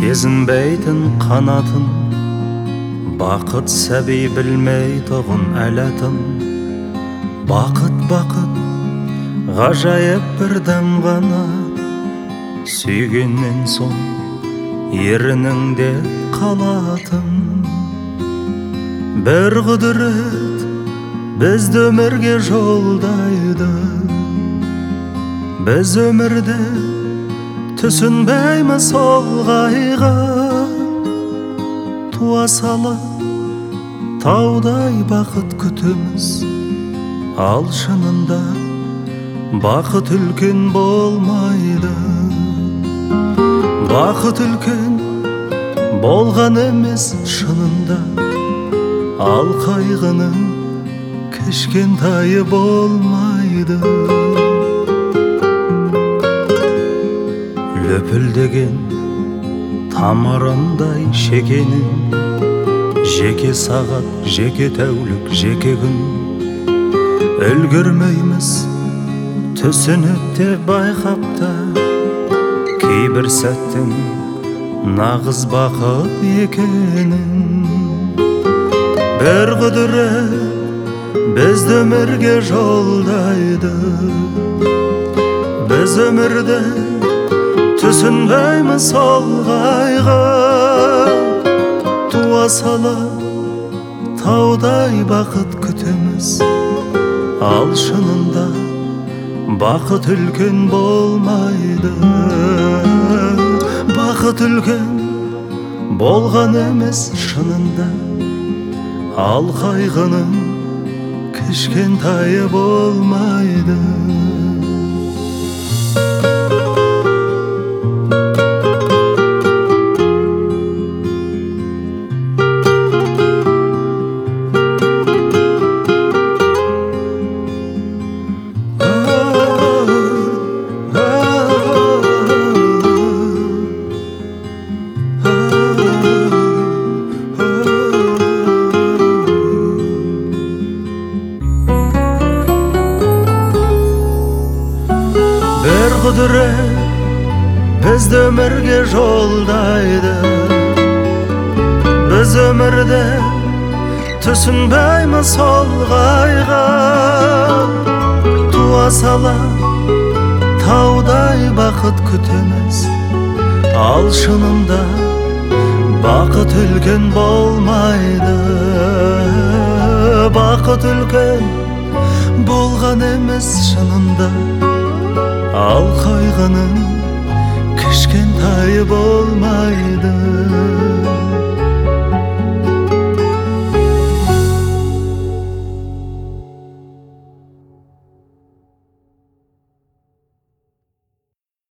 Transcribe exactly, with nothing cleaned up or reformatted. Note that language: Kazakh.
сезінбейтін қанатын, бақыт сәби білмей тұғын әләтін. Бақыт, бақыт, ғажайып бір дәм ғана, сүйгеннен соң ерініңде қалатын. Бір құдірет бізді өмірге жолдайды, біз өмірде түсінбейміз ол қайғы. Туа сала таудай бақыт күтеміз, ал шынында бақыт үлкен болмайды. Бақыт үлкен болған емес шынында, ал қайғының кішкентайы болмайды. Löпілдеген тамырындай шекенің, жеке сағат, жеке тәулік, жеке күн. Үлгірмейміз түсініп те байқапта, кейбір сәттің нағыз бақыт екенін. Бір құдірет бізді өмірге жолдайды, біз өмірде түсінбейміз ол қайғы. Туа сала таудай бақыт күтеміз, ал шынында бақыт үлкен болмайды. Бақыт үлкен болған емес шынында, ал қайғының кішкентайы болмайды. Бір құдірет бізді өмірге жолдайды, біз өмірде түсінбейміз ол қайғы. Туа сала таудай бақыт күтеміз, ал шынында бақыт үлкен болмайды. Бақыт үлкен болған емес шынында, ал қайғының кішкентайы болмайды.